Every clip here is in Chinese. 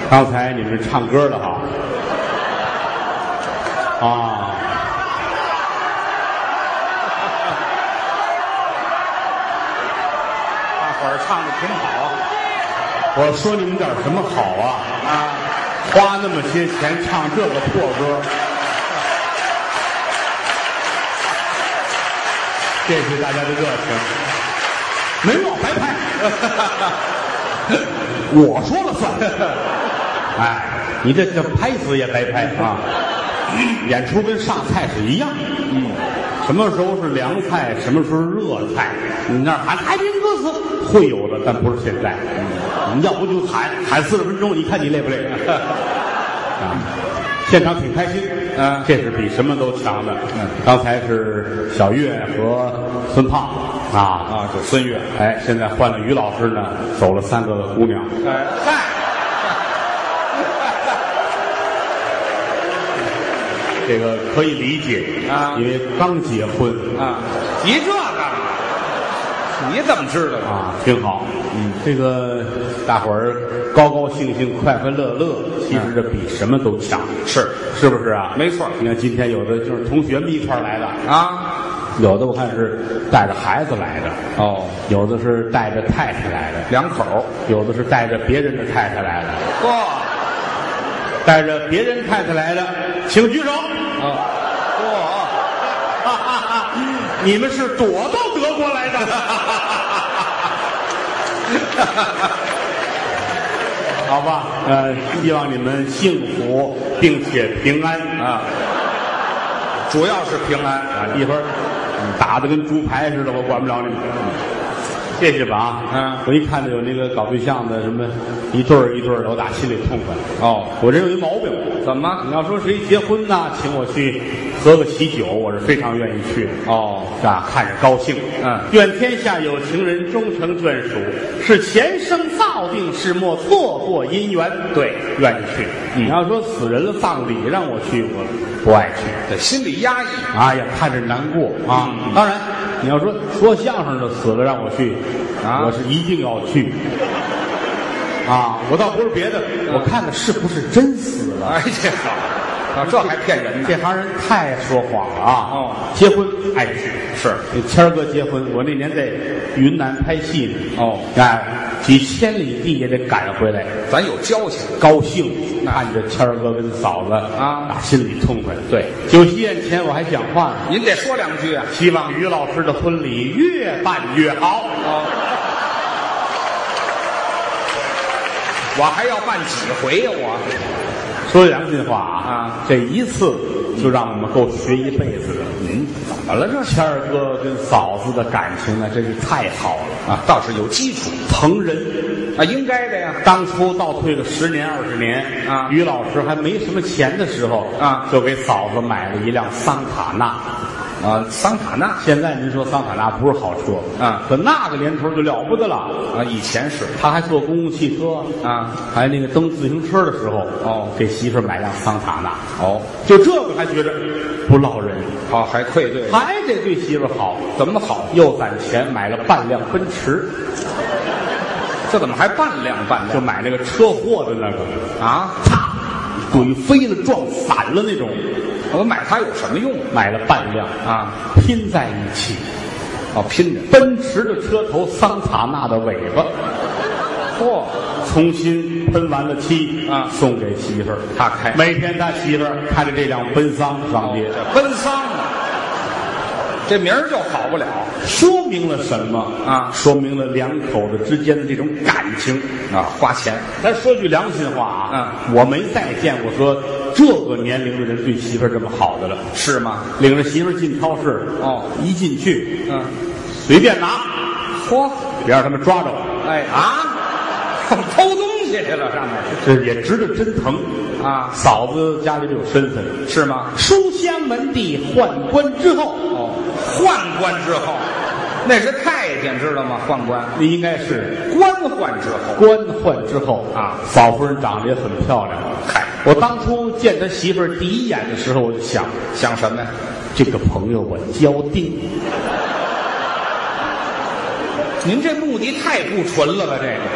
刚才你们唱歌了哈。啊。 大伙儿唱的挺好。 我说你们点什么好啊？花那么些钱唱这个破歌。谢谢大家的热情，没有白拍，我说了算。哎，你这拍死也白拍啊！演出跟上菜是一样，什么时候是凉菜，什么时候是热菜，你那儿喊海滨歌词会有的，但不是现在。你要不就喊40分钟，你看你累不累？啊，现场挺开心。这是比什么都强的。刚才是小岳和孙胖就孙岳。 哎，现在换了于老师呢，走了3个姑娘。这个可以理解因为刚结婚提这干嘛？你怎么知道挺好。这个大伙儿高高兴兴、快快乐乐，其实这比什么都强。是不是啊？ 没错。 你看今天有的就是同学们一块儿来的有的我看是带着孩子来的有的是带着太太来的 ，2口； 有的是带着别人的太太来的。带着别人太太来的，请举手。你们是躲到德国来的。好吧，希望你们幸福并且平安主要是平安一会儿打得跟猪排似的，我管不了你们。谢谢吧我一看到有那个搞对象的什么一对儿一对儿的，我打心里痛快。我这有一毛病。 怎么？ 你要说谁结婚呢，请我去喝个喜酒，我是非常愿意去的。看着高兴。愿天下有情人终成眷属，是前生造定，是莫错过姻缘。对，愿意去。你要说死人了葬礼让我去，我不爱去， 这心里压抑。 看着难过当然，你要说相声的死了让我去我是一定要去我倒不是别的，我看看是不是真死了。 这好这还骗人呢？ 这行人太说谎了结婚爱去。 是谦儿哥结婚，我那年在云南拍戏呢几千里地也得赶回来， 咱有交情， 高兴看着谦儿哥跟嫂子打心里痛快。 对， 酒席宴前我还讲话呢， 您得说2句希望于老师的婚礼越办越好。 我还要办几回呀？我说良心话这一次就让我们够学一辈子的。 怎么了这？ 谦儿哥跟嫂子的感情呢，真是太好了倒是有基础， 疼人应该的呀。 当初倒退个10年20年于老师还没什么钱的时候就给嫂子买了一辆桑塔纳桑塔纳。 现在您说桑塔纳不是好车可那个年头就了不得了以前是他还坐公共汽车还那个蹬自行车的时候给媳妇儿买辆桑塔纳就这个还觉着不落人还愧对， 还得对媳妇儿好。 怎么好？ 又攒钱买了半辆奔驰。 这怎么还半辆？ 就买那个车祸的那个啪怼飞了撞散了那种。 我买它有什么用？ 买了半辆拼在一起拼着奔驰的车头，桑塔纳的尾巴重新喷完了漆送给媳妇儿， 他开。 每天他媳妇儿开着这辆奔桑上街。 奔桑这名儿就好不了。 说明了什么说明了两口子之间的这种感情花钱。 咱说句良心话我没再见过说这个年龄的人对媳妇儿这么好的了。 是吗？ 领着媳妇儿进超市一进去随便拿别让他们抓着。 偷东西去了上面。 这也值得真疼嫂子家里有身份。 是吗？ 书香门第，宦官之后宦官之后那是太监知道吗？宦官那应该是官宦之后。 官宦之后嫂夫人长得也很漂亮。我当初见他媳妇儿第一眼的时候，我就想什么呀？ 这个朋友我交定。 您这目的太不纯了吧？这个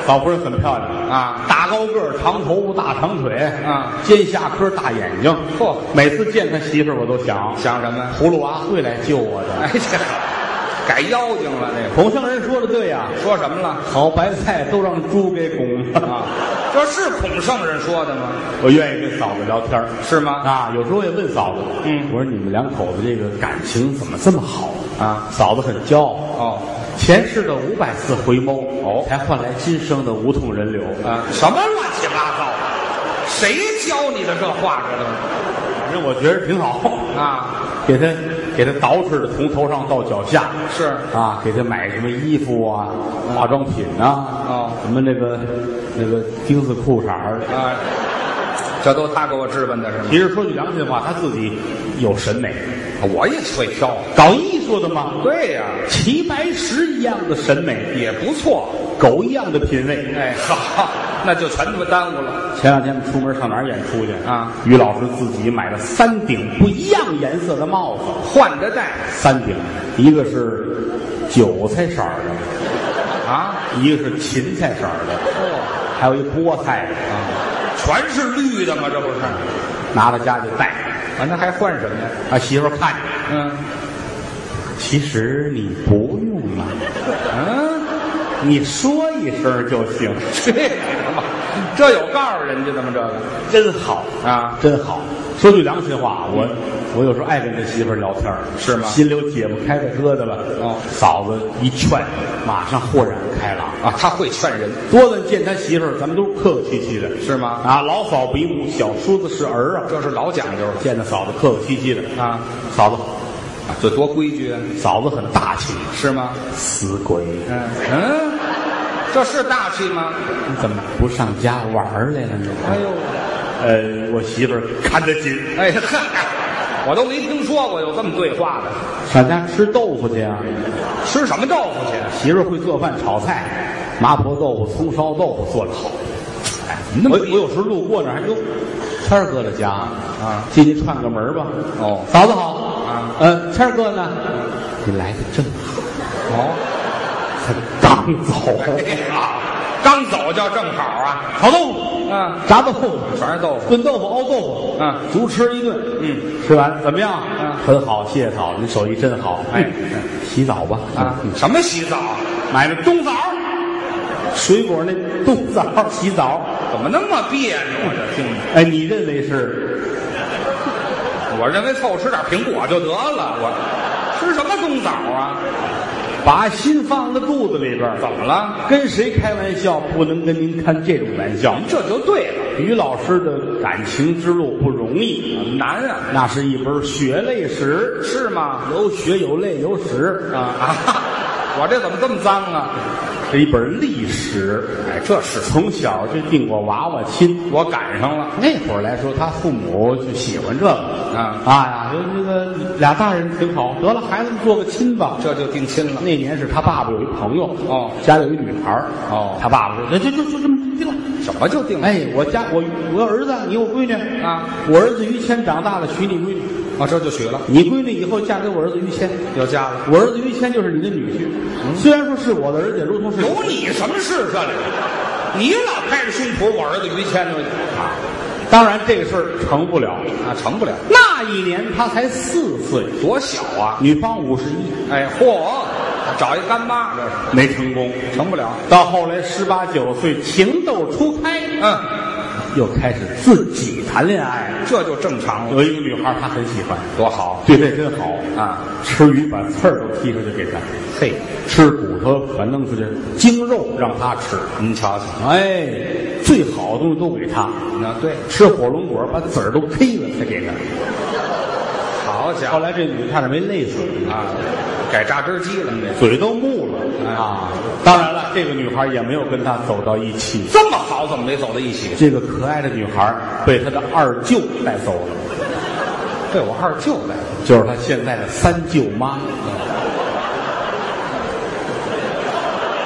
老夫人很漂亮啊， 大高个儿，长头发，大长腿啊， 尖下颏，大眼睛。 嚯， 每次见他媳妇儿，我都想想什么？ 葫芦娃会来救我的。 哎，这改妖精了，这个孔圣人说的对呀， 说什么了？ 好白菜都让猪给拱了啊，这是孔圣人说的吗？ 我愿意跟嫂子聊天儿是吗？ 啊，有时候我也问嫂子，我说你们两口子这个感情怎么这么好啊？ 嫂子很骄傲哦， 前世的500次回眸才换来今生的无痛人流啊！什么乱七八糟？谁教你的这话这都？ 反正我觉得挺好啊， 给他捯饬的从头上到脚下是啊，给他买什么衣服啊、化妆品啊，什么那个丁字裤衩儿啊，这都他给我质问的是吗？ 其实说句良心话，他自己有审美， 我也会挑， 搞艺术的嘛。 对呀， 齐白石一样的审美也不错， 狗一样的品味。 哎，好，那就全都耽误了。 前两天我们出门上哪儿演出去啊？ 于老师自己买了3顶不一样颜色的帽子， 换着戴。 3顶，一个是韭菜色儿的， 啊， 一个是芹菜色儿的，还有一菠菜的啊， 全是绿的吗？这不是？ 拿到家就戴。 啊，那还换什么呀？ 啊，媳妇儿看着，其实你不用了，你说一声就行。 这有告诉人家的吗？这个真好啊， 真好。说句良心话，我有时候爱跟这媳妇儿聊天， 是吗？ 心里有解不开的疙瘩了。 哦， 嫂子一劝，马上豁然开朗啊。他会劝人， 多咱见他媳妇儿，咱们都客客气气的， 是吗？ 啊，老嫂比母，小叔子是儿啊， 这是老讲究。 见着嫂子客客气气的啊， 嫂子， 这多规矩啊！ 嫂子很大气， 是吗？ 死鬼， 这是大气吗？ 你怎么不上家玩来了呢？ 哎呦。 我媳妇儿看得紧。 哎呵，我都没听说过有这么对话的。 上家吃豆腐去啊？ 吃什么豆腐去？ 媳妇儿会做饭炒菜，麻婆豆腐、葱烧豆腐做得好。哎，我有时候路过那儿，哟，谦儿哥的家啊，进去串个门吧。 哦， 嫂子好啊。 谦儿哥呢？你来的正好。 哦， 他刚走啊，刚走叫正好啊。 炒豆腐。炸豆腐， 全是豆腐， 炖豆腐，熬豆腐，足吃一顿，吃完怎么样？很好，谢谢嫂子，你手艺真好。哎，洗澡吧啊？什么洗澡？ 买了冬枣，水果那冬枣洗澡， 怎么那么别扭啊？这听着， 哎，你认为是？ 我认为凑吃点苹果就得了，我吃什么冬枣啊？ 把心放在肚子里边， 怎么了？ 跟谁开玩笑？不能跟您开这种玩笑， 这就对了。 于老师的感情之路不容易， 难啊！ 那是一本血泪史， 是吗？ 有血有泪有史啊！我这怎么这么脏啊？ 是一本历史。 哎，这是从小就定过娃娃亲， 我赶上了。 那会儿来说，他父母就喜欢这个呀，就那个俩大人挺好，得了，孩子们做个亲吧， 这就定亲了。 那年是他爸爸有一朋友家里有一女孩他爸爸说就这么定了。 什么就定了？ 哎，我有儿子，你有闺女啊？ 我儿子于谦长大了，娶你闺女。 这就娶了。 你闺女以后嫁给我儿子于谦， 又嫁了。 我儿子于谦就是你的女婿。虽然说是我的儿子，如同是有你什么事这里？你老拍着胸脯，我儿子于谦就当然这个事儿成不了啊，成不了。 那一年他才4岁， 多小啊！ 女方51。 哎，嚯，找一干妈这是没成功， 成不了。 到后来18、19岁，情窦初开，又开始自己谈恋爱， 这就正常了。 有一个女孩他很喜欢， 多好， 对这真好啊！ 吃鱼把刺儿都剔出去给他， 嘿， 吃骨头把弄出去精肉让他吃， 您瞧瞧， 哎，最好的东西都给他。 那对， 吃火龙果把籽儿都 K 了才给他。 好家伙， 后来这女的差点没累死啊，改榨汁机了， 嘴都木了啊！当然了，这个女孩也没有跟他走到一起。 这么好，怎么没走到一起？ 这个可爱的女孩被她的二舅带走了。 被我二舅带走， 就是她现在的3舅妈。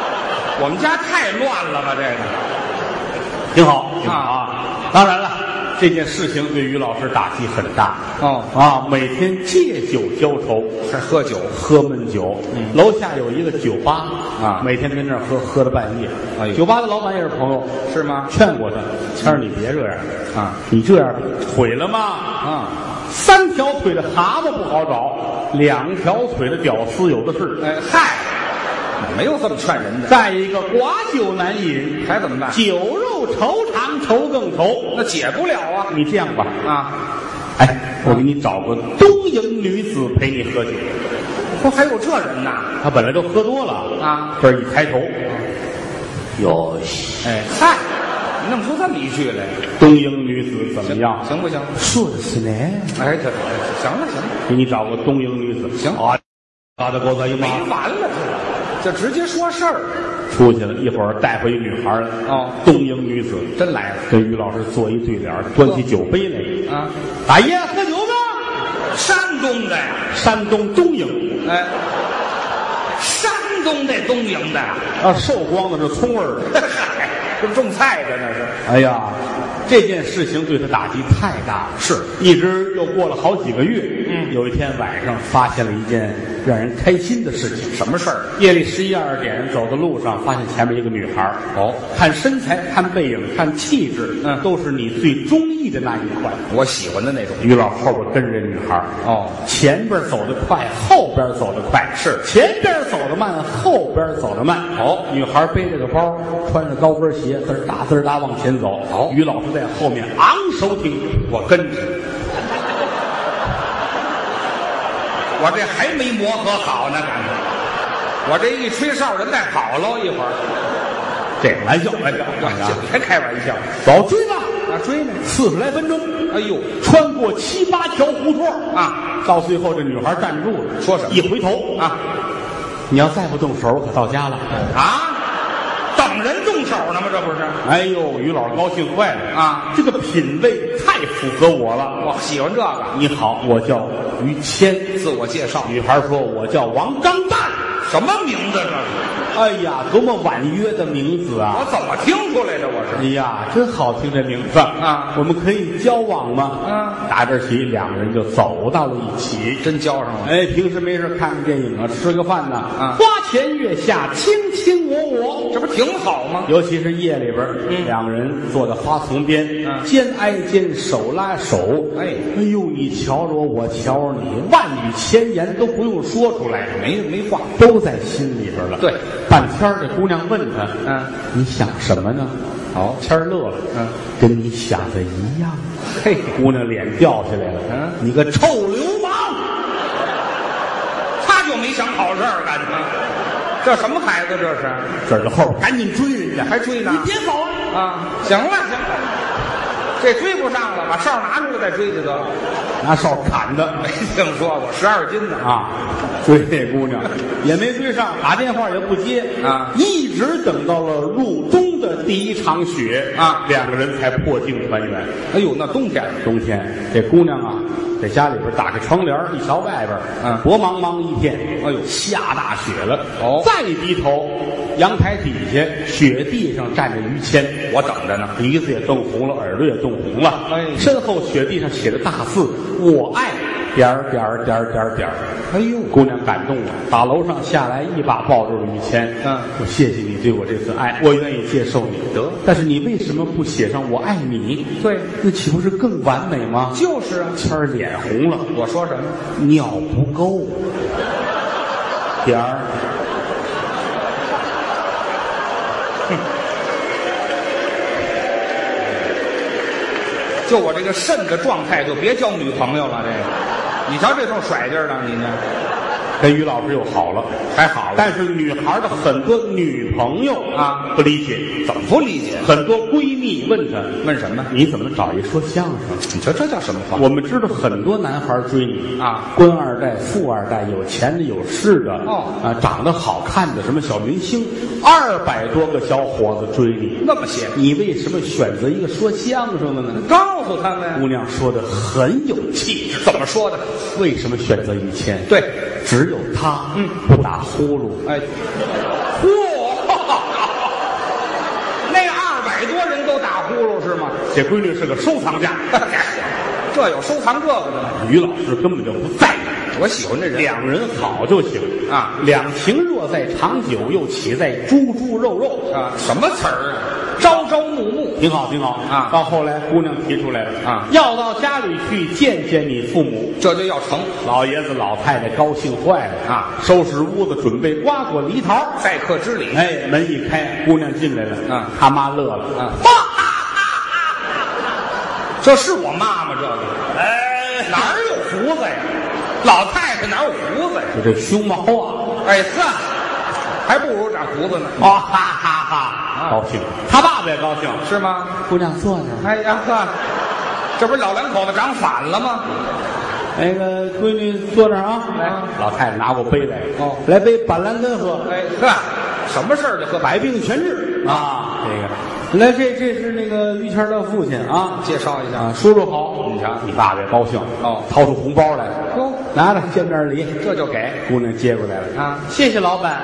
我们家太乱了吧？这个挺好啊！当然了， 这件事情对于老师打击很大。 哦啊，每天借酒浇愁， 还喝酒， 喝闷酒。楼下有一个酒吧啊每天跟那儿喝到半夜。 哎呦酒吧的老板也是朋友， 是吗？ 劝过他，谦儿你别这样啊， 你这样腿了吗？ 啊， 3条腿的蛤蟆不好找，2条腿的屌丝有的是。 哎嗨，没有这么劝人的。 再一个，寡酒难饮， 还怎么办？ 酒肉愁肠，愁更愁。 那解不了啊。 你这样吧， 啊， 哎，我给你找个东营女子陪你喝酒。 说还有这人呐？ 他本来都喝多了啊， 这一抬头，哟西， 哎嗨，你弄出这么一句来， 东营女子怎么样？ 行不行？ 说的是呢。 哎，这行了行了， 给你找个东营女子。 行啊，大的给我在一没马完了这直接说事儿。 出去了，一会儿带回一女孩来。 哦， 东营女子真来了跟于老师做一对联，端起酒杯来。 啊！ 大爷喝酒吗？ 山东的呀， 山东东营。 哎，山东的东营的， 啊，寿光的是葱味儿的。 嗨，这种菜的那是。 哎呀，这件事情对他打击太大了， 是一直又过了好几个月。有一天晚上发现了一件让人开心的事情。 什么事儿？ 夜里11、12点，走在路上，发现前面一个女孩。 哦， 看身材，看背影，看气质，都是你最中意的那一款。 我喜欢的那种。 于老后边跟着这女孩。哦，前边走得快，后边走得快。 是前边走得慢，后边走得慢。 哦， 女孩背着个包，穿着高跟鞋，滋儿哒滋儿哒往前走。 哦， 于老师在后面昂首挺胸，我跟着。 我这还没磨合好呢，感觉。我这一吹哨，人再跑了一会儿。 这玩笑，玩笑， 别开玩笑。 走，追吧！ 啊，追呢 ，40来分钟。 哎呦， 穿过7、8条胡同啊， 到最后这女孩站住了， 说什么？ 一回头啊， 你要再不动手，我可到家了啊！等人动手呢吗？这不是？ 哎呦，于老师高兴坏了啊！ 这个品味太符合我了， 我喜欢这个。 你好，我叫于谦， 自我介绍。 女孩说：“我叫王张蛋。” 什么名字这是？ 哎呀，多么婉约的名字啊！ 我怎么听出来的？我是。 哎呀，真好听这名字啊！ 我们可以交往吗？打这起，两个人就走到了一起， 真交上了。 哎，平时没事看看电影啊，吃个饭呢，花前月下，卿卿我我， 这不挺好吗？ 尤其是夜里边，两个人坐在花丛边，肩挨肩，手拉手。哎呦，你瞧着我，我瞧着你，万语千言都不用说出来， 没话， 都在心里边了。 对。 半天这姑娘问他：“你想什么呢？” 好， 谦儿乐了，跟你想的一样。嘿，姑娘脸掉下来了，你个臭流氓！ 他就没想好事儿，感觉这什么孩子这是？ 这是后边赶紧追人家， 还追呢？ 你别走啊！行了行了，这追不上了，把哨拿出来再追就得了。 拿哨砍的， 没听说过，12斤的啊！追这姑娘也没追上，打电话也不接啊， 一直等到了入冬的第一场雪啊， 两个人才破镜团圆。 哎呦，那冬天这姑娘啊，在家里边打开窗帘一瞧外边，薄茫茫一片，哎呦，下大雪了。哦，再低头，阳台底下雪地上站着于谦， 我等着呢， 鼻子也冻红了，耳朵也冻红了。 哎， 身后雪地上写着大字：“我爱点儿点儿点儿点儿点儿。”哎呦，姑娘感动了，打楼上下来，一把抱住了于谦。我谢谢你对我这次爱，我愿意接受你。得，但是你为什么不写上我爱你？ 对， 那岂不是更完美吗？ 就是啊， 谦儿脸红了。 我说什么？ 尿不够。点儿。 就我这个肾的状态，就别交女朋友了。这个，你瞧这通甩劲儿的，你呢？ 跟于老师又好了， 还好了。 但是女孩的很多女朋友啊不理解， 怎么不理解？ 很多闺蜜问她， 问什么？ 你怎么找一说相声？ 你瞧这叫什么话？ 我们知道很多男孩追你啊， 官二代、富二代，有钱的、有势的，长得好看的，什么小明星，200多个小伙子追你， 那么些， 你为什么选择一个说相声的呢？ 告诉他们。 姑娘说的很有气质， 怎么说的？ 为什么选择于谦？ 对。 只有他，不打呼噜。 哎，嚯，那200多人都打呼噜是吗？ 这闺女是个收藏家， 这有收藏这个的吗？ 于老师根本就不在意。 我喜欢这人， 两人好就行啊， 两情若在长久，又岂在猪猪肉肉啊？什么词儿啊？朝朝暮暮， 挺好，挺好啊！ 到后来，姑娘提出来了啊， 要到家里去见见你父母， 这就要成。 老爷子老太太高兴坏了啊！ 收拾屋子，准备瓜果梨桃， 待客之礼。 哎，门一开，姑娘进来了啊！ 他妈乐了啊！这是我妈妈这个？ 哎， 哪儿有胡子呀？老太太哪有胡子呀？ 就这胸毛啊！ 哎呵，还不如长胡子呢。 哦，哈哈哈，高兴。他爸爸也高兴， 是吗？ 姑娘坐那儿。 哎呀呵，这不是老两口子长反了吗？ 那个闺女坐那儿啊，来，老太太拿过杯来，哦，来杯板蓝根喝。 哎呵，什么事儿就喝百病全治啊！这个，来，这是那个于谦的父亲啊， 介绍一下啊，叔叔好。你瞧，你爸爸也高兴哦， 掏出红包来， 哟， 拿着见面礼， 这就给姑娘接过来了啊， 谢谢老板。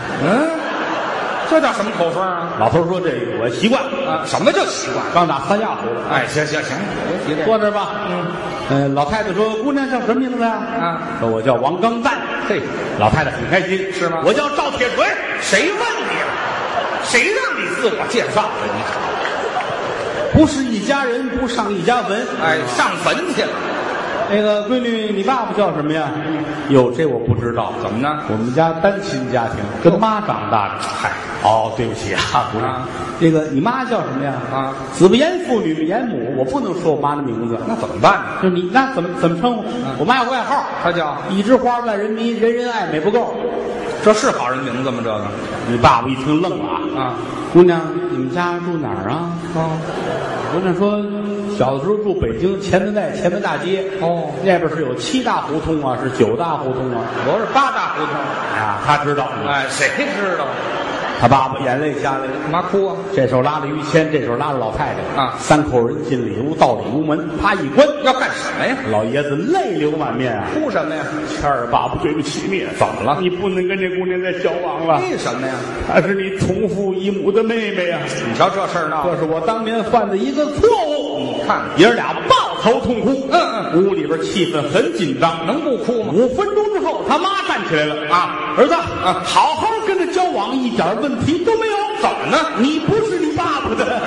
这叫什么口风啊？ 老头说：“这我习惯啊，什么叫习惯？ 刚打3下回。” 哎，行，别提这坐这儿吧。老太太说：“姑娘叫什么名字呀？”啊，说我叫王刚蛋。 嘿， 老太太很开心， 是吗？ 我叫赵铁锤。 谁问你了？谁让你自我介绍的？你不是一家人，不上一家坟。 哎，上坟去了。 那个闺女，你爸爸叫什么呀？哟，这我不知道。 怎么呢？ 我们家单亲家庭，跟妈长大的。嗨，哦，对不起啊，姑娘。这个你妈叫什么呀？啊，子不言父，女不言母，我不能说我妈的名字。 那怎么办呢？ 就你那怎么称呼？我妈有个外号， 她叫一枝花万人迷，人人爱美不够。 这是好人名字吗？这个？ 你爸爸一听愣了啊！姑娘，你们家住哪儿啊？姑娘说，小的时候住北京前门外前门大街。哦，那边是有7大胡同啊，是9大胡同啊， 我是8大胡同。 啊，他知道。 哎，谁知道？ 他爸爸眼泪下来了， 干嘛哭啊？这手拉着于谦，这手拉着老太太啊 ，3口人进里屋，到里屋门，啪一关， 要干什么呀？ 老爷子泪流满面啊！ 哭什么呀？ 谦儿爸爸，对不起你，怎么了？你不能跟这姑娘再交往了。 为什么呀？ 她是你同父异母的妹妹呀！ 你瞧这事儿闹， 这是我当年犯的一个错误。 你看， 爷儿俩抱头痛哭。屋里边气氛很紧张， 能不哭吗 ？5分钟之后，他妈站起来了啊，儿子啊，好好跟他交往，一点问题都没有。 怎么呢？ 你不是你爸爸的。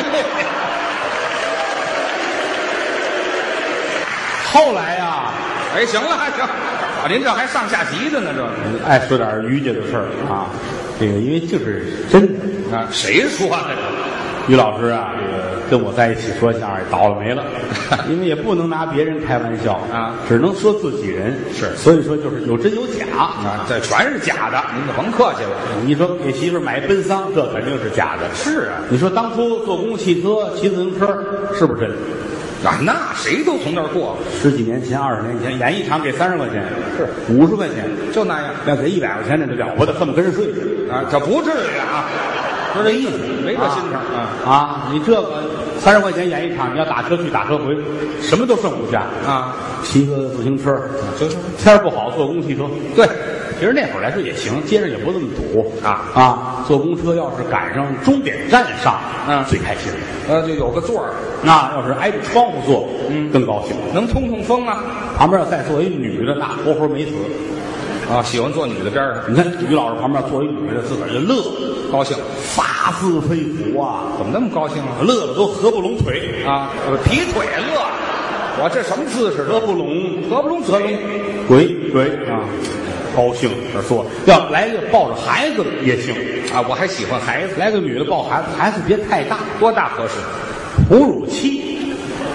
后来呀， 哎，行了，还行，啊，您这还上下级的呢，这爱说点于家的事儿啊。这个因为就是真的啊，谁说的？ 于老师啊，这个跟我在一起说相声倒了霉了，因为也不能拿别人开玩笑啊， 只能说自己人。是，所以说就是有真有假啊，这全是假的，您就甭客气了。 你说给媳妇买奔丧，这肯定是假的。 是啊， 你说当初坐公共汽车、骑自行车，是不是真的？ 啊，那谁都从那儿过。 10几年前、20年前，演一场给30块钱，是50块钱， 就那样。 要给100块钱，那就了不得，恨不得跟人睡啊！这不至于啊。 就这意思， 没这心肠啊！你这个30块钱演一场，你要打车去打车回，什么都剩不下啊！骑个自行车， 就是天儿不好坐公共汽车。 对， 其实那会儿来说也行，街上也不这么堵啊！坐公车要是赶上终点站上，最开心了。 就有个座儿， 那要是挨着窗户坐，更高兴， 能通通风啊。 旁边要再坐一女的，那活活没死。 啊，喜欢坐女的边上。 你看于老师旁边坐一女的，自个儿就乐， 高兴， 发自肺腑啊！ 怎么那么高兴啊？ 乐了都合不拢腿啊，劈腿乐。我这什么姿势？ 合不拢腿， 鬼啊！高兴这说，要来个抱着孩子也行啊，我还喜欢孩子。 来个女的抱孩子，孩子别太大， 多大合适？ 哺乳期，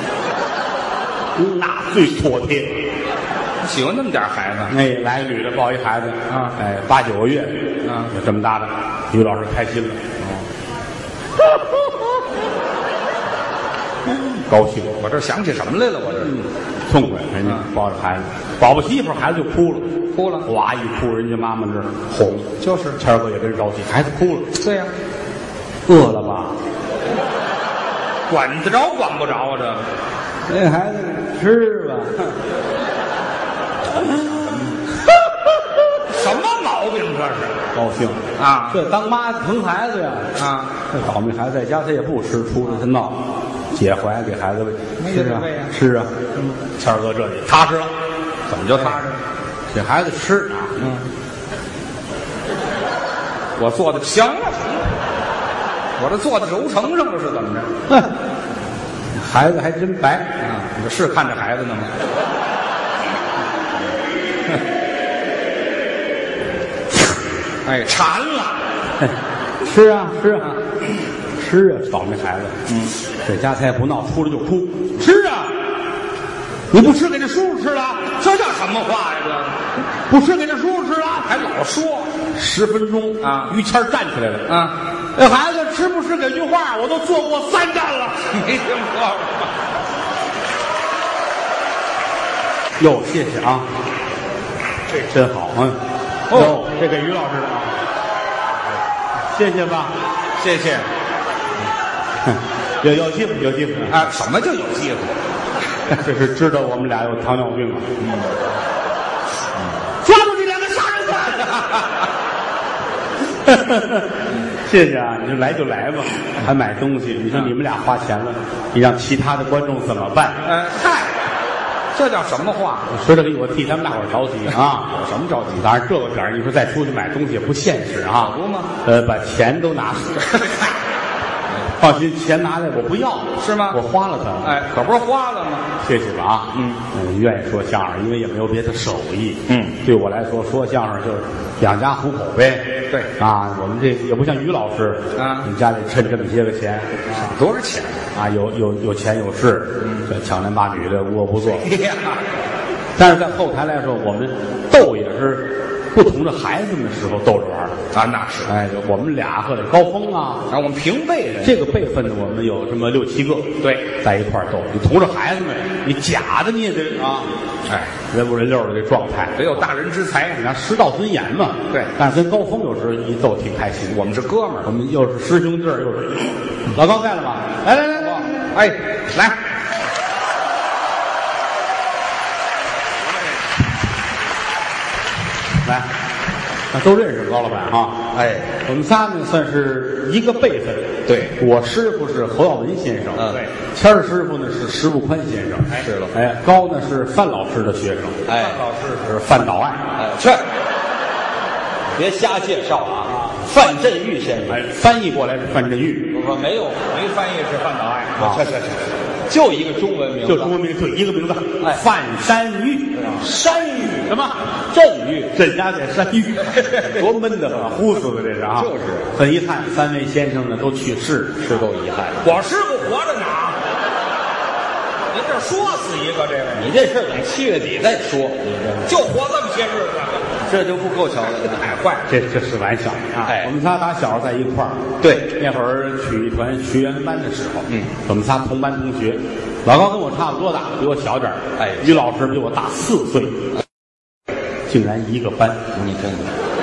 那最妥帖。 喜欢那么点孩子， 哎，来个女的抱一孩子啊， 哎，8、9个月啊， 就这么大的，于老师开心了，高兴。 我这想起什么来了？我这痛快，人家抱着孩子，宝宝媳妇孩子就哭了，哇一哭，人家妈妈这哄， 就是谦儿哥也跟着着急，孩子哭了， 对呀， 饿了吧？ 管得着管不着啊？这那孩子吃吧。 什么毛病这是？ 高兴啊！ 这当妈疼孩子呀！ 啊！ 这倒霉孩子在家他也不吃，出来他闹， 解怀给孩子喂， 吃啊吃啊，谦儿哥这里踏实了， 怎么就踏实？ 给孩子吃啊， 我做的行了，我这做的揉成上了是怎么着？ 哼，孩子还真白啊！你这是看着孩子呢吗？哎，馋了， 吃啊吃啊吃啊！倒霉孩子，这家才不闹，出来就哭，吃啊！你不吃给这叔叔吃了， 这叫什么话呀？ 不吃给这叔叔吃了， 还老说 10分钟啊！ 于谦站起来了啊！ 这孩子吃不吃给句话，我都做过3站了， 没听说过。 哟，谢谢啊，这真好，哦，这给于老师的啊，谢谢吧， 谢谢。 有机会，有机会啊！什么叫有机会？ 这是知道我们俩有糖尿病了。抓住这2个杀人犯！谢谢啊，你就来就来吧，还买东西。你说你们俩花钱了，你让其他的观众怎么办？ 嗨，这叫什么话？ 说这个我替他们大伙儿着急啊！ 有什么着急？ 当然这个点儿，你说再出去买东西也不现实啊。 不吗？ 把钱都拿出来。放心，钱拿来我不要， 是吗？ 我花了它。 哎，可不是花了吗？ 谢谢吧啊！愿意说相声，因为也没有别的手艺。对我来说，说相声就是养家糊口呗。 对啊，我们这也不像于老师啊，你家里趁这么些个钱， 多少钱啊？有钱有势，这抢男霸女的无恶不作。但是在后台来说，我们逗也是不同的孩子们的时候逗着玩啊，那是。 哎，我们俩或者高峰啊， 我们平辈人， 这个辈分呢，我们有这么6、7个， 对， 在一块儿逗。你同着孩子们，你假的你也得啊， 哎， 人五人六的这状态， 得有大人之才， 你看师道尊严嘛。 对， 但是跟高峰有时一逗挺开心。 我们是哥们儿， 我们又是师兄弟儿，又是老高在了吗？来， 哎，来。 来，都认识高老板哈。 哎， 我们仨呢算是一个辈分。 对， 我师傅是侯耀文先生， 对， 谦儿师傅呢是石富宽先生， 是了。 哎，高呢是范老师的学生， 范老师是范岛爱。 哎，去，别瞎介绍啊！范振钰先生， 哎，翻译过来是范振钰， 我没有， 没翻译是范岛爱啊， 去，就一个中文名字， 就中文名就一个名字， 哎， 范山玉， 山玉什么？ 振钰， 镇家在山玉，多闷的很，呼死的这是啊！ 就是很遗憾，3位先生呢都去世， 是够遗憾。 我师傅活着呢，您这说死一个这个， 你这事儿等7月底再说，你就活这么些日子， 这就不够瞧的。 太坏了。 这是玩笑啊！ 哎我们仨打小在一块儿， 对， 那会儿曲艺团学员班的时候，我们仨同班同学，老高跟我差不多大，比我小点儿， 哎， 于老师比我大4岁，竟然一个班， 你真的。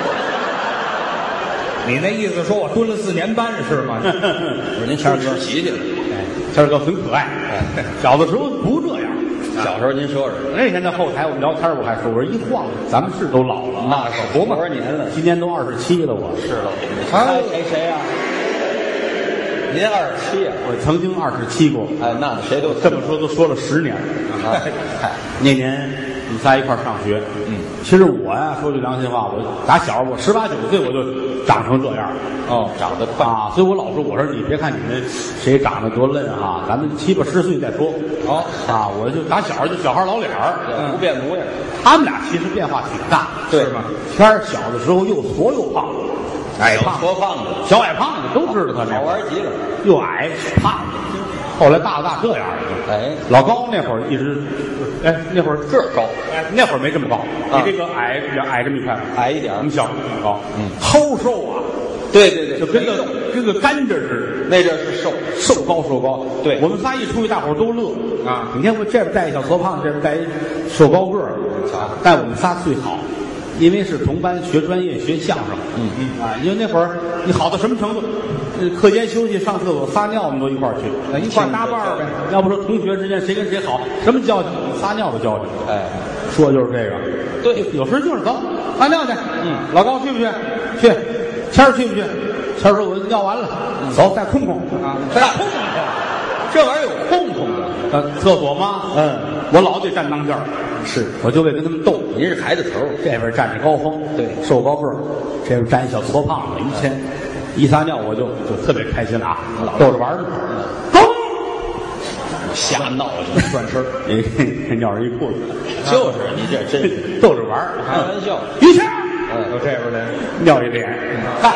你那意思说我蹲了4年班是吗？ 不是您谦儿哥实习去了？ 哎，谦儿哥很可爱，小的时候不这样。 小时候您说说， 那天在后台我们聊天，我还说，我说一晃，咱们是都老了， 那是多少年了？ 今年都27了，我是了。谁呀？您27呀？ 我曾经27过。 哎，那谁都这么说，都说了10年了。那年我们仨一块儿上学，其实我呀说句良心话，我打小我18、19岁我就长成这样哦，长得快啊，所以我老说，我说你别看你们谁长得多嫩哈，咱们7、8、10岁再说。 哦啊，我就打小就小孩老脸儿， 不变模样。 他们俩其实变化挺大， 对是吗？谦儿小的时候又矬又胖，矮胖矬胖子， 小矮胖子都知道他那好玩极了， 又矮胖子。后来大这样了， 哎， 老高那会儿一直，哎，那会儿个儿高，哎，那会儿没这么高，比这个矮这么一块， 矮一点， 我们小这么高，齁瘦啊， 对， 就跟个甘蔗似的， 那阵是瘦高， 对， 我们仨一出去，大伙儿都乐啊， 你看我这边带一小矬胖子，这边带一瘦高个儿，但我们仨最好。因为是同班学专业学相声，因为那会儿你好到什么程度？课间休息上厕所撒尿，我们都一块儿去， 一块搭伴儿呗。 要不说同学之间谁跟谁好，什么交情？撒尿的交情。 哎， 说就是这个。 对， 有时就是走撒尿去。老高去不去？去。谦儿去不去？谦儿说我尿完了，走再空空啊，再空空去。 这玩意儿有空空的。 厕所吗？我老得站当间儿， 是， 我就为跟他们斗。 您是孩子头， 这边站着高峰， 对瘦高个儿，这边站一小矬胖子于谦，一撒尿我就特别开心啊，逗着玩呢。 瞎闹就转身， 尿上一裤子， 就是你这真逗着玩开玩笑。 于谦， 有这边的， 尿一脸，看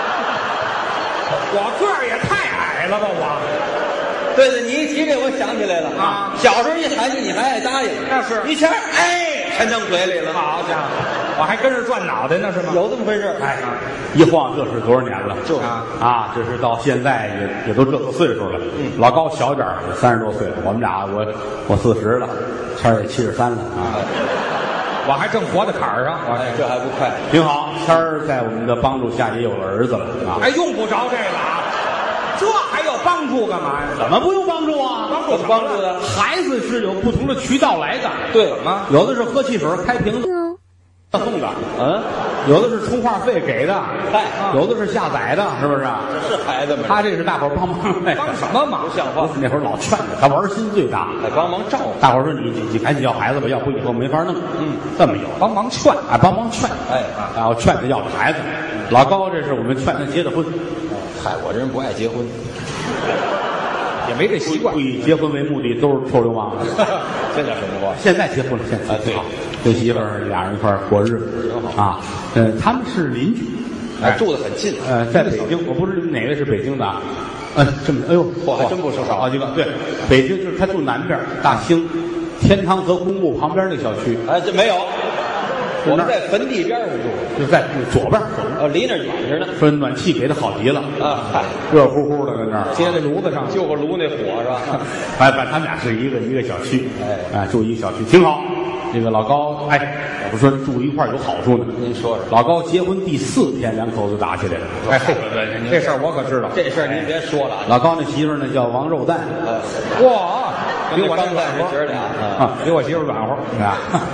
我个儿也太矮了吧我。 对对，你一提这，我想起来了啊！ 小时候一喊你，你还爱答应。 那是于谦，哎，全扔嘴里了。 好家伙，我还跟着转脑袋呢，是吗？ 有这么回事？ 哎，一晃这是多少年了？ 就是这是到现在也都这个岁数了。老高小点儿，30多岁了。我们俩，我40了，谦儿也73了啊。 我还正活在坎儿上， 这还不快？ 挺好，谦儿在我们的帮助下也有了儿子了啊。 哎，用不着这个啊，这还要帮助干嘛呀？ 怎么不用帮助啊？ 帮助帮助的孩子是有不同的渠道来的。 对吗？ 有的是喝汽水开瓶子送的，有的是充话费给的，有的是下载的，是不是？ 这是孩子们， 他这是大伙儿帮忙， 帮什么忙？ 不像话。 那会儿老劝他，他玩心最大， 帮忙照顾。 大伙儿说你赶紧要孩子吧，要不以后没法弄。这么有帮忙劝， 帮忙劝，然后劝他要孩子。老高这是我们劝他结的婚。 嗨，我这人不爱结婚， 也没这习惯， 不以结婚为目的都是臭流氓。 这叫什么话？ 现在结婚了，现在对， 跟媳妇儿俩人一块儿过日子啊。他们是邻居， 住得很近。 在北京，我不知道哪位是北京的啊。这么，哎呦， 还真不少， 好几个。对，北京就是他住南边，大兴天堂泽公墓旁边那小区。 这没有。我们在坟地边上住， 就在左边， 离那儿远着呢。 说暖气给的好极了嗨， 热乎乎的跟那儿接在炉子上， 就个炉那火是吧？ 反正他们俩是一个小区，住一个小区挺好。这个老高，我说住一块儿有好处呢。 您说说， 老高结婚第4天，两口子打起来了。 这事儿我可知道。 这事儿您别说了。 老高那媳妇儿呢叫王肉蛋， 哇，比我这软和， 姐儿俩比我媳妇软和啊。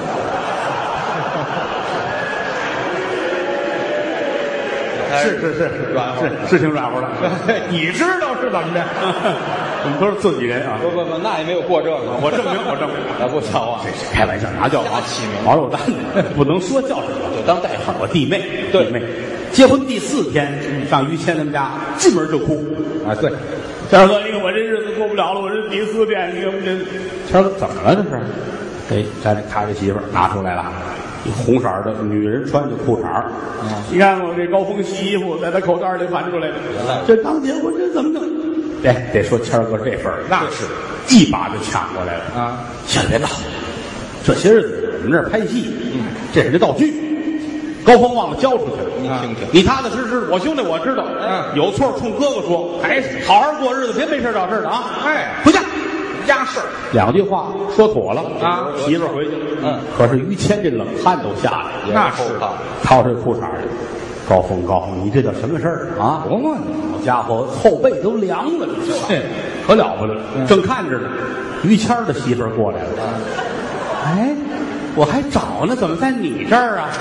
是软和， 是挺软和的。 你知道是怎么着？ 我们都是自己人啊。 不，那也没有过这个。 我证明， 不像话， 这是开玩笑，哪叫瞎起名？ 王肉蛋不能说叫什么， 就当代号。 我弟妹， 对弟妹，结婚第4天，上于谦他们家，进门就哭。 对， 谦儿哥，你看我这日子过不了了，我这第4天，你看我这谦儿哥怎么了这是？他这媳妇儿拿出来了。红色的女人穿的裤衩你看我这高峰洗衣服在他口袋里翻出来的，这刚结婚这怎么弄？得说谦儿哥这份儿，那是一把就抢过来了啊！先别闹，这些日子我们这儿拍戏，这是这道具，高峰忘了交出去了。 你听听， 你踏踏实实，我兄弟我知道，有错冲哥哥说，还是好好过日子，别没事找事的啊！回家。 家事 2句话说妥了啊， 媳妇儿回去。可是于谦这冷汗都下来了， 那是掏出裤衩来。高峰，你这叫什么事儿啊？ 多么？ 好家伙，后背都凉了，这可了不得了。正看着呢，于谦的媳妇儿过来了。我还找呢，怎么在你这儿啊？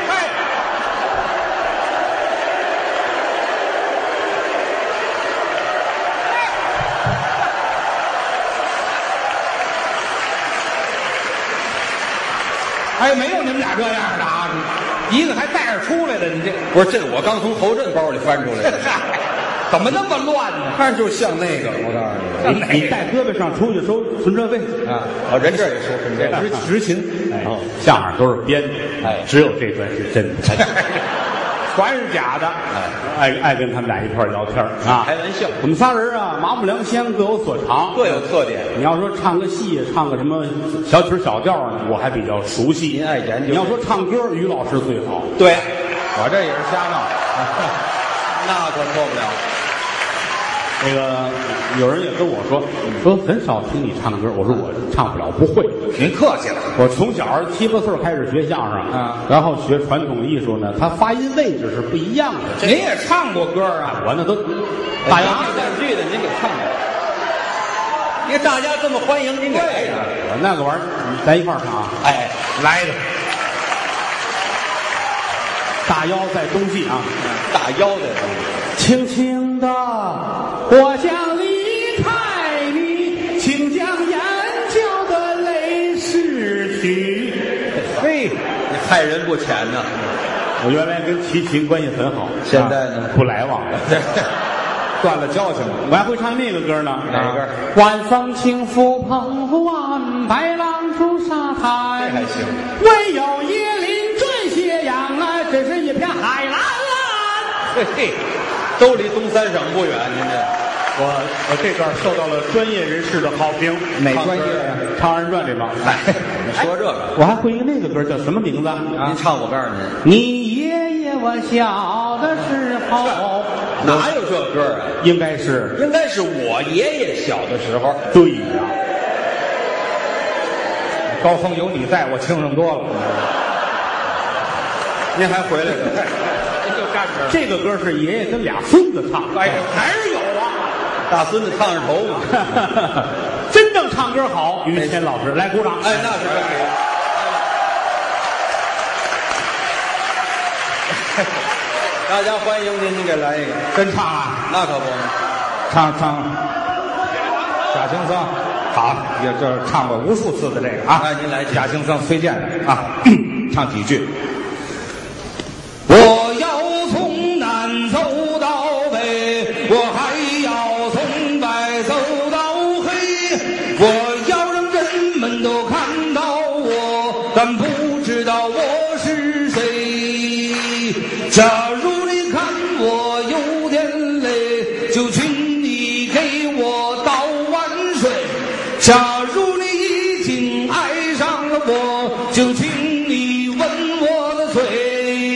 没有你们俩这样的啊！一个还带着出来的，你这不是这我刚从侯震包里翻出来的， 怎么那么乱呢？ 看就像那个，我告诉你， 你带胳膊上出去收存车费啊！人这也收存车费， 执勤。相声都是编的，只有这段是真的，全是假的。爱跟他们俩一块聊天啊， 开玩笑。 我们仨人啊，麻木良乡，各有所长， 各有特点。 你要说唱个戏，唱个什么小曲小调呢，我还比较熟悉。 您爱研究。 你要说唱歌，于老师最好。 对， 我这也是瞎闹， 那可错不了。 那个有人也跟我说很少听你唱歌，我说我唱不了，不会。 您客气了。 我从小7、8岁开始学相声然后学传统艺术呢，它发音位置是不一样的。 您也唱过歌啊？ 我那都大洋电剧的，您给唱过。因为大家这么欢迎，您给来一个。 我那个玩意儿，咱一块儿唱啊！ 来一个。 大腰在冬季啊， 大腰在冬季。 轻轻的，我想离开你。 害人不浅呢。 我原来跟齐秦关系很好， 现在呢不来往了， 断了交情了。 我还会唱那个歌呢， 哪个？ 晚风轻拂澎湖湾，白浪逐沙滩。 这还行。 唯有椰林缀斜阳啊，真是一片海蓝蓝。 嘿嘿，都离东三省不远，您这。 我这段受到了专业人士的好评。 哪专业呀？ 唱二人转这帮。 你说这个， 我还会一个那个歌，叫什么名字？ 您唱，我告诉您， 你爷爷我小的时候， 哪有这歌啊？ 应该是我爷爷小的时候。 对呀。 高峰有你在，我轻省多了。 您还回来了？ 您就站这儿。 这个歌是爷爷跟俩孙子唱的。 哎，还是有啊。 大孙子烫着头嘛。 真正唱歌好，于谦老师来鼓掌。 哎，那是真没。大家欢迎您，您给来一个。 真唱啊？ 那可不， 唱贾行僧，好，也这唱过无数次的这个啊。 哎，您来几句贾行僧崔健的啊，唱几句。我要从南走到北，我还要从白走到黑，我要让人们都看到我，但不知道我是谁。假如你看我有点累，就请你给我倒碗水。假如你已经爱上了我，就请你吻我的嘴。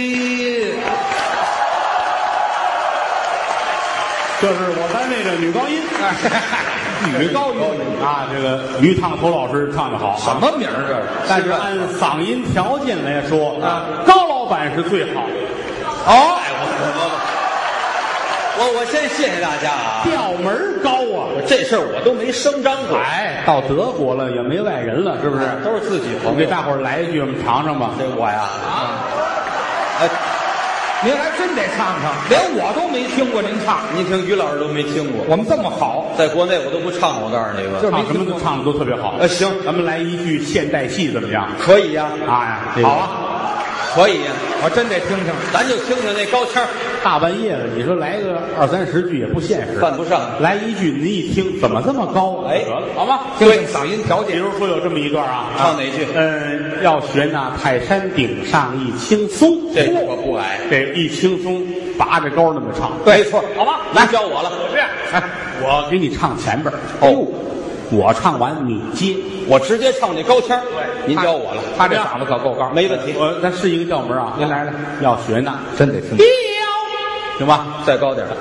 这是我单位的女高音，女高音啊，这个于烫头老师唱得好， 什么名儿这是？ 但是按嗓音条件来说啊，高老板是最好。 哦，我先谢谢大家啊！ 调门高啊， 这事儿我都没声张过。 哎，到德国了也没外人了，是不是？ 都是自己朋友。 我给大伙儿来一句，我们尝尝吧。 这我呀您还真得唱唱，连我都没听过您唱。 您听于老师都没听过， 我们这么好， 在国内我都不唱。我告诉你吧， 就是唱什么都唱的都特别好。 行， 咱们来一句现代戏怎么样？ 可以呀， 啊， 好啊， 可以呀， 我真得听听。 咱就听听那高腔， 大半夜的，你说来个20-30句也不现实， 犯不上。 来一句，您一听怎么这么高？ 哎得了，好吗？ 听听嗓音条比件。 如说有这么一段啊， 唱哪句？ 要学那泰山顶上一青松， 这我不矮， 这一青松拔着高那么唱， 对，没错， 好吧？ 来教我了。 这样，哎，我给你唱前边儿哦，我唱完你接， 我直接唱那高腔。您教我了， 他这嗓子可够高， 没问题。 咱试一个调门啊， 您来了， 要学那真得听。 行吧？ 再高点儿。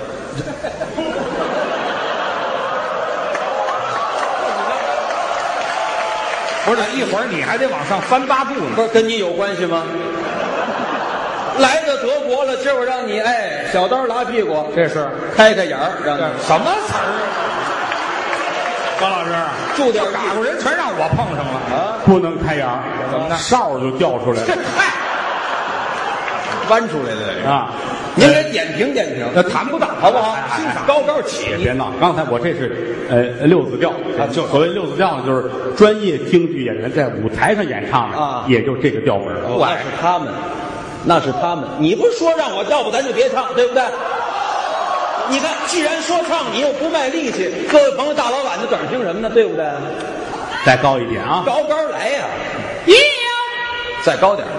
不是，一会儿你还得往上翻8步呢。 不是跟你有关系吗？来到德国了，今儿我让你小刀拉屁股， 这是开开眼儿，让你什么词儿？ 高老师注点打过人全让我碰上了啊， 不能开眼儿， 怎么呢哨就掉出来了嗨， 弯出来的啊！ 您给点评点评， 那谈不到， 好不好？ 哎欣赏高高起。 别闹！刚才我这是六字调啊，就所谓六字调呢，就是专业京剧演员在舞台上演唱的啊也就这个调门儿。 那是他们，那是他们。你不说让我，要不咱就别唱，对不对？你看，既然说唱，你又不卖力气，各位朋友大老板的等着听什么呢？对不对？ 再高一点啊！ 高高来呀！ 呀， 再高点儿。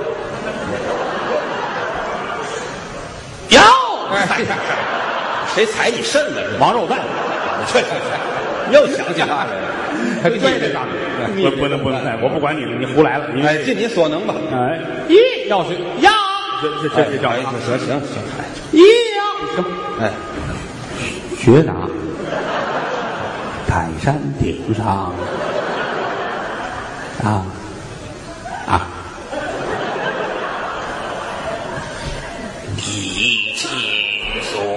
有哎呀，谁踩你肾了？是吧？ 王肉蛋， 去，又想起他来了。 还拽这上面，不能，哎，我不管你了，你胡来了，你哎，尽你所能吧。 哎，要学呀，这叫行行行， 呀，行， 哎， 学哪？泰山顶上啊， 一青松。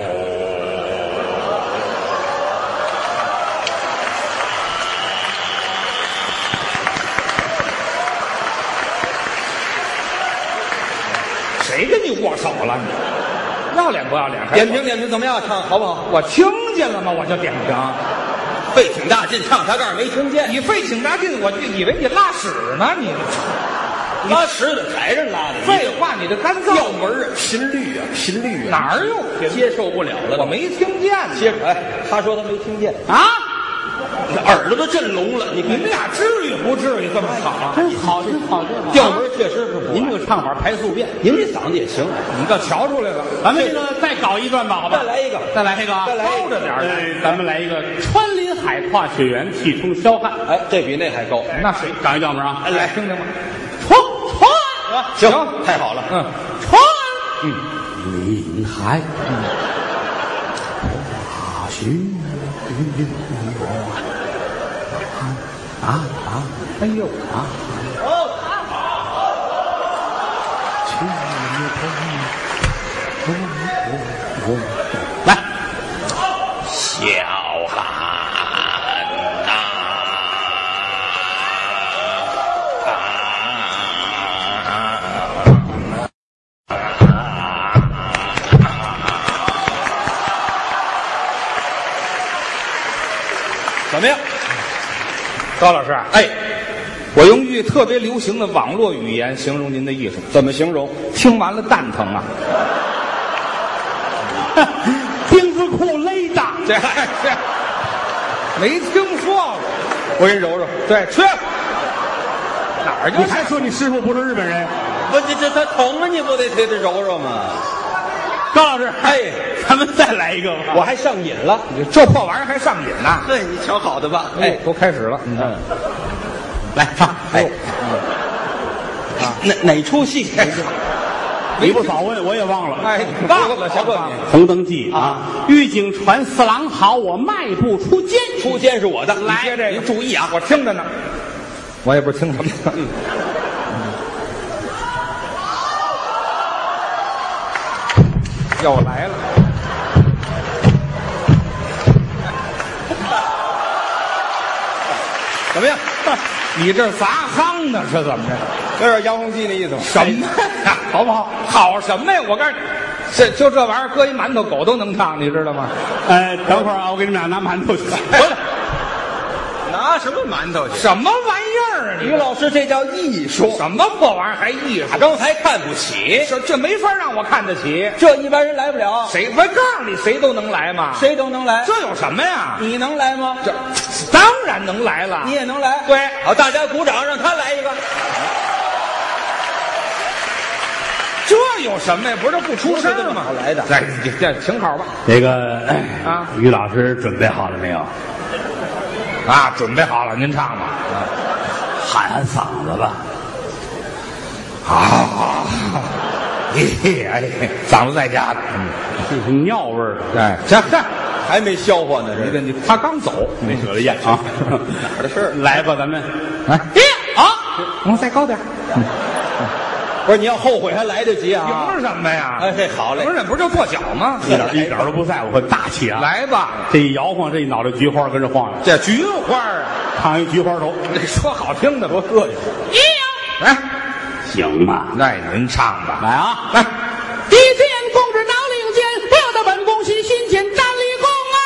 谁跟你握手了？你要脸不要脸？ 点评点评怎么样？唱好不好？ 我听见了吗？我就点评。 费挺大劲唱，他告诉没听见。 你费挺大劲，我就以为你拉屎呢。你拉屎的踩着拉的。 废话，你这干燥调门啊，频率啊，频率啊， 哪儿有？ 接受不了了？ 我没听见呢。 接哎，他说他没听见， 啊， 耳朵都震聋了。你你们俩至于不至于这么吵啊？ 真好，真好，真好。 调门确实是不您这个唱法排宿便， 您这嗓子也行， 你倒瞧出来了。 咱们这个再搞一段吧，好吧？ 再来一个， 再来一个啊， 再来一个高着点儿咱们来一个穿林海，跨雪原，气冲霄汉。 哎，这比那还高。 那谁？ 找一调门啊， 来听听吧。 穿行，太好了。 穿林海，跨雪原哎呦啊！ 来， 小汉呐， 怎么样，高老师？ 哎， 我用一句特别流行的网络语言形容您的艺术， 怎么形容？ 听完了蛋疼啊！ 钉子裤勒的， 这没听说过。 我给你揉揉。 对，去哪儿就你还说你师傅不是日本人？ 不，这他疼啊，你不得给他揉揉吗？ 高老师， 哎， 咱们再来一个吧。 我还上瘾了。 你这破玩意儿还上瘾呢？ 对，你瞧好的吧？哎， 都开始了。 来唱， 哎，哪出戏？ 你不早问我也忘了。 哎，忘了小哥， 红灯记啊，玉井传四郎好，我迈步出监。 出监是我的。 你接这个， 您注意啊， 我听着呢。我也不知听什么。又来了。 怎么样？ 你这砸夯呢？是怎么着？ 有点杨洪基那意思吗？ 什么呀？好不好？好什么呀？我告诉你，这玩意儿搁一馒头，狗都能唱，你知道吗？ 等会儿啊，我给你们俩拿馒头去。 拿什么馒头去？ 什么玩意儿啊？ 于老师，这叫艺术。 什么破玩意儿还艺术？ 刚才看不起， 这没法让我看得起。 这一般人来不了。 谁？我告诉你，谁都能来嘛。 谁都能来。 这有什么呀？ 你能来吗？ 这当然能来了。 你也能来。 对， 好，大家鼓掌，让他来一个。 这有什么呀？不是不出声吗？ 好来的。 来，这请好吧。 这个啊， 于老师准备好了没有？ 啊，准备好了，您唱吧。 喊喊嗓子吧。 啊，哎，嗓子在家呢。 这是尿味儿的。 哎，这还没消化呢，这他刚走， 没舍得咽啊。 哪儿的事儿？ 来吧，咱们来，我再高点。 不是，你要后悔还来得及啊！ 凭什么呀？ 哎，好嘞， 不是，不是就跺脚吗？ 一点都不在乎，很大气啊。 来吧， 这一摇晃，这一脑袋菊花跟着晃悠， 这菊花啊， 烫一菊花头。 这说好听的多膈应。来， 行吧， 那您唱吧。 来啊， 来， 地见公之脑领间，我的本宫喜心间，站立宫啊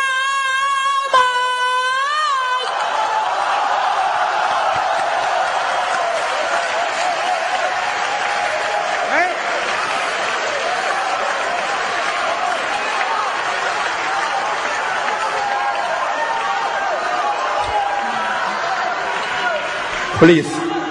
哎，please，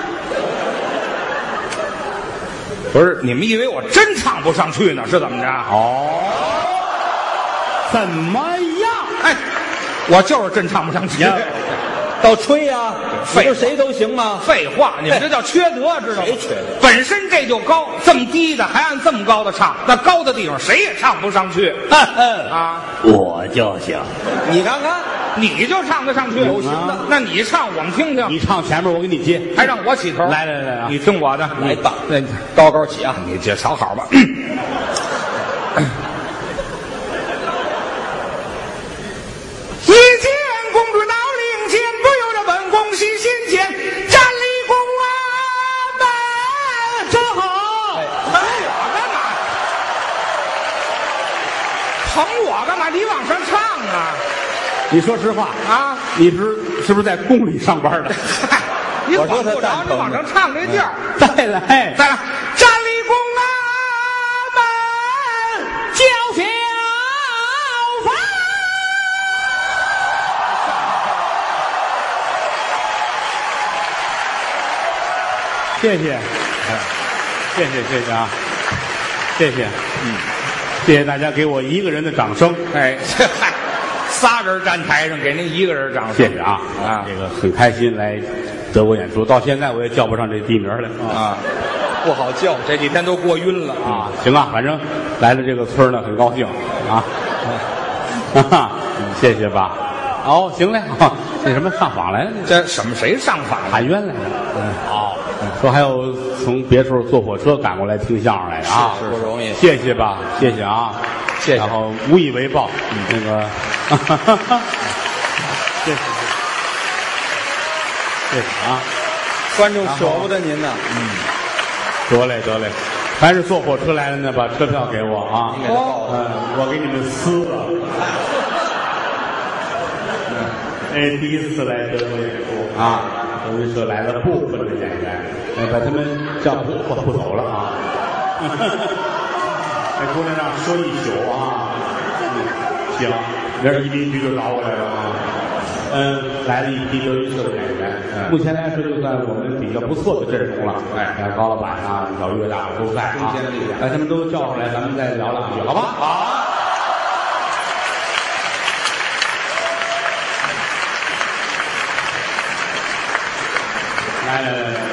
不是你们以为我真唱不上去呢？是怎么着？ 哦，怎么样？ 哎，我就是真唱不上去。 倒吹呀， 废话不是谁都行吗？ 废话，你们这叫缺德，知道吗？ 谁缺德？ 本身这就高，这么低的还按这么高的唱，那高的地方谁也唱不上去啊！ 我就行， 你看看， 你就唱得上去， 有行的那你唱我们听听， 你唱前面，我给你接， 还让我起头。 来来来啊你听我的， 来吧， 那高高起啊！ 你这瞧好吧。一见公主脑领间，不由得本宫喜心间，站立宫啊门，真好。捧我干嘛？捧我干嘛？你往上唱啊！ 你说实话啊， 你是不是在宫里上班的？ 嗨， 你我说他管不着，你往上唱这调。 再来， 再来，站立宫啊门，叫小房。 谢谢，谢谢啊，谢谢，谢谢大家给我一个人的掌声， 哎，这嗨，仨人站台上，给您一个人掌声。 谢谢啊啊这个很开心来德国演出，到现在我也叫不上这地名来啊，不好叫，这几天都过晕了啊。 啊，行啊，反正来了这个村呢，很高兴啊，哈哈，谢谢吧。哦，行嘞，那什么上访来了， 这什么谁上访了？ 喊冤来了，哦，说还有从别处坐火车赶过来听相声来的啊， 是不容易。 谢谢吧，谢谢啊， 谢谢然后无以为报，那个，谢谢，谢谢啊， 观众舍不得您呢。 得嘞，凡是坐火车来的呢，把车票给我啊， 您给他报了我给你们撕了。第一次来德国演出啊，德云社来了部分的演员，把他们叫不走了啊。那姑娘让说一宿啊，行，明儿移民局就找我来了啊。来了一批德云社的演员，目前来说就算我们比较不错的阵容了。高老板啊，老岳大伙都在啊，把他们都叫出来，咱们再聊两句，好吧？好。来，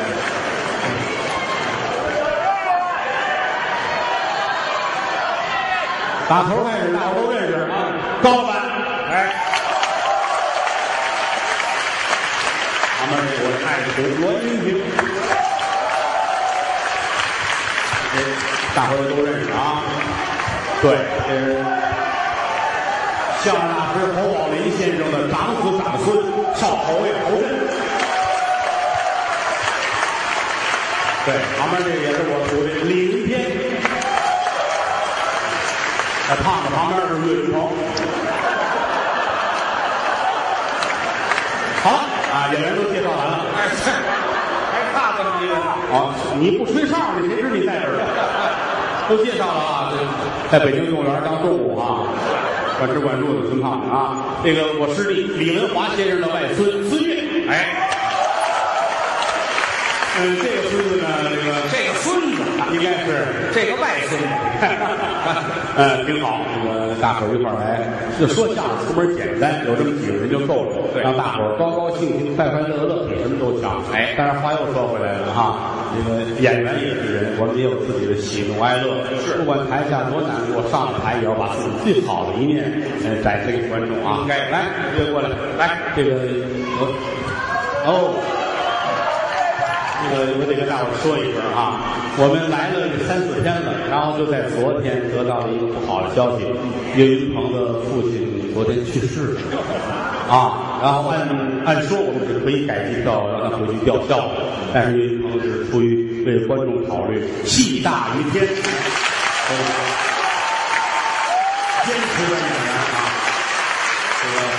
打头开始，大伙都认识啊。高老板，咱们我爱徒罗英平，大伙都认识啊。对，这是相声大师侯宝林先生的长子长孙少侯爷侯震。对，旁边这个也是我徒弟李云天，胖子旁边是岳云鹏。好了啊，演员都介绍完了， 还差这么一个。 好，你不吹哨，你谁知你在这儿？都介绍了啊，在北京动物园当动物啊，管吃管住的孙胖子啊。这个我师弟李文华先生的外孙孙越，这个孙子呢， 这个孙子应该是这个外孙子， 挺好。这个大伙儿一块儿来，就说相声出门简单，有这么几个人就够了，让大伙儿高高兴兴、快快乐乐，比什么都强。但是话又说回来了哈，这个演员也是人，我们也有自己的喜怒哀乐。是，不管台下多难过，上了台也要把自己最好的一面展现给观众啊。来，约过来，来，这个我得跟大伙说一声啊，我们来了3-4天了，然后就在昨天得到了一个不好的消息，岳云鹏的父亲昨天去世了啊。然后按说我们是可以改机票让他回去吊孝的，但是岳云鹏是出于为观众考虑，戏大于天，坚持的演员啊，这个。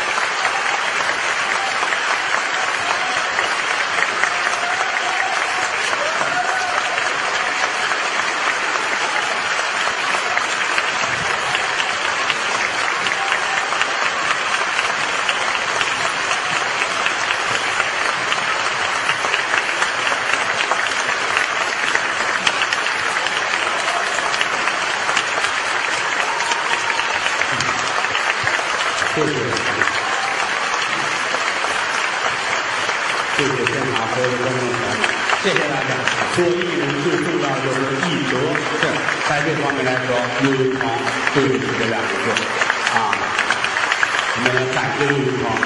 谢谢现场所有的观众朋友，谢谢大家。做艺人最重要就是艺德，是在这方面来说，岳云鹏对得起这2个字啊。我们感谢岳云鹏。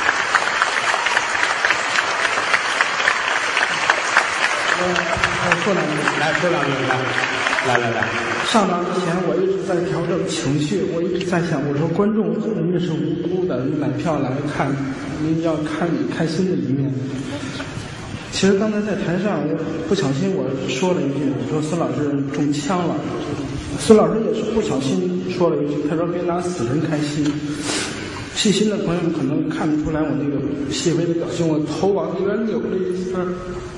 说两句， 来说两句，来。 上场之前，我一直在调整情绪，我一直在想，我说观众您是无辜的，你买票来看，您要看你开心的一面。其实刚才在台上，我不小心我说了一句，我说孙老师中枪了。孙老师也是不小心说了一句，他说别拿死人开心。 细心的朋友们可能看不出来我那个细微的表情，我头往那边扭了一下。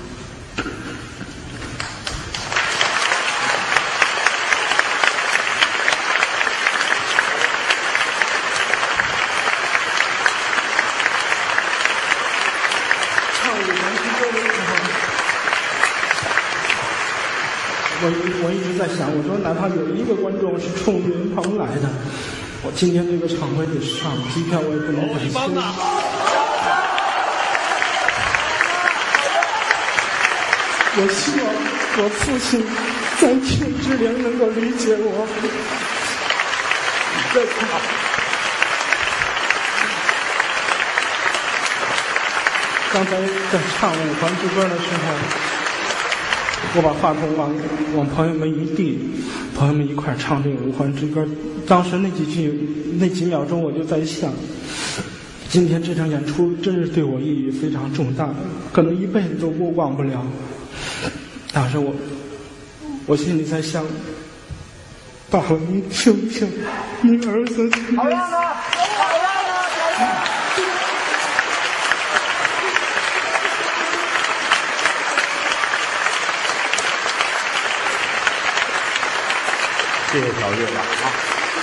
我一直在想，我说哪怕有一个观众是冲岳云鹏来的，我今天这个场会得上，机票我也不能白ซื้。我希望我父亲在天之灵能够理解我。刚才在唱《五环之歌》的时候，我把话筒往朋友们一递，朋友们一块唱这个《五环之歌》。当时那几秒钟，我就在想，今天这场演出真是对我意义非常重大，可能一辈子都忘不了。当时我心里在想，爸爸，你听听，你儿子好样的，好样的！ 谢谢小岳吧啊！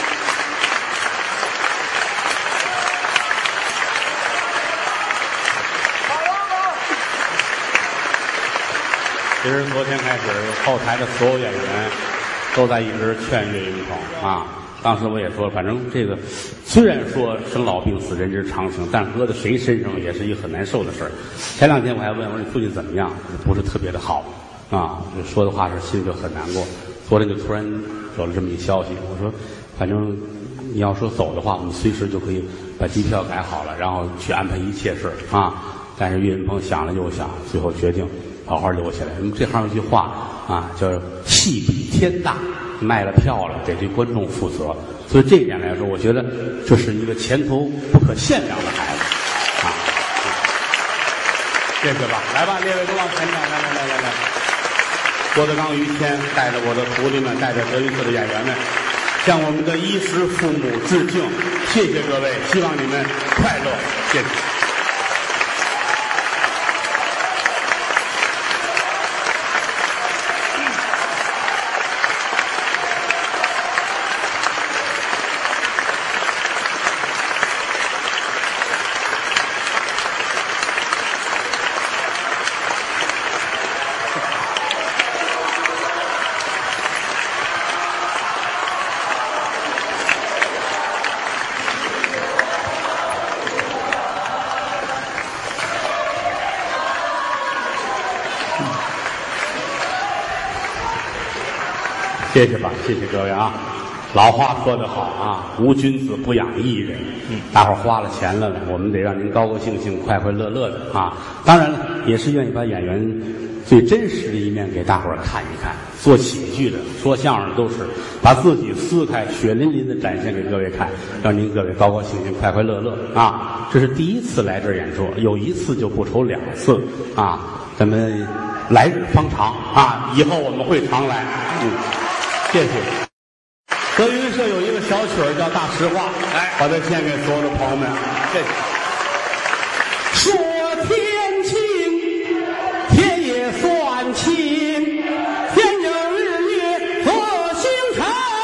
其实昨天开始，后台的所有演员都在一直劝岳云鹏啊。当时我也说，反正这个虽然说生老病死人之常情，但搁在谁身上也是一个很难受的事儿。前两天我还问我说你父亲怎么样，不是特别的好啊，说的话是心里就很难过。昨天就突然有了这么一消息，我说反正你要说走的话，我们随时就可以把机票改好了，然后去安排一切事啊。但是岳云鹏想了又想，最后决定好好留下来。这行有句话啊，叫戏比天大，卖了票了得对观众负责。所以这一点来说，我觉得这是一个前途不可限量的孩子啊。谢谢吧，来吧，列位都往前站，来。郭德纲、于谦带着我的徒弟们，带着德云社的演员们，向我们的衣食父母致敬。谢谢各位，希望你们快乐，谢谢。谢谢吧，谢谢各位啊！老话说得好啊，无君子不养艺人。大伙儿花了钱了，我们得让您高高兴兴、快快乐乐的啊！当然了，也是愿意把演员最真实的一面给大伙儿看一看。做喜剧的、说相声的都是把自己撕开、血淋淋的展现给各位看，让您各位高高兴兴、快快乐乐啊！这是第一次来这儿演出，有一次就不愁两次啊！咱们来日方长啊，以后我们会常来。谢谢。德云社有一个小曲儿叫《大实话》，把它献给所有的朋友们。谢谢。说天晴，天也算晴，天有日月和星辰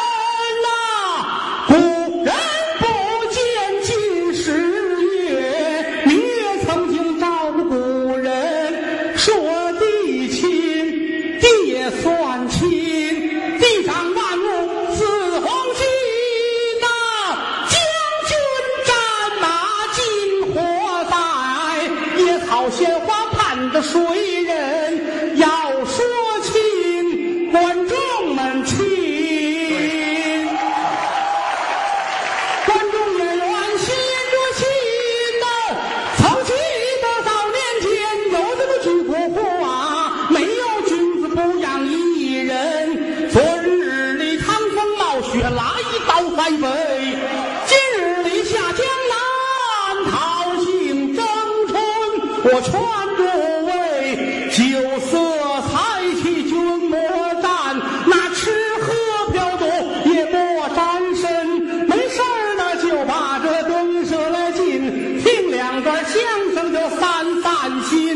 呐。古人不见今时月，明月曾经照顾古人。说地晴，地也算晴。地上万物似黄金呐，将军战马进火海，野草鲜花盼着谁人？要说亲，观众们亲，观众演员心着心呐。曾记得早年间有这么句古话，没有君子不养艺人。昨日里趟风冒雪来到塞北，今日里下江南讨杏争春。我劝诸位酒色财气君莫沾，那吃喝嫖赌也莫沾身。没事儿呢就把这德云社来相声就散散心。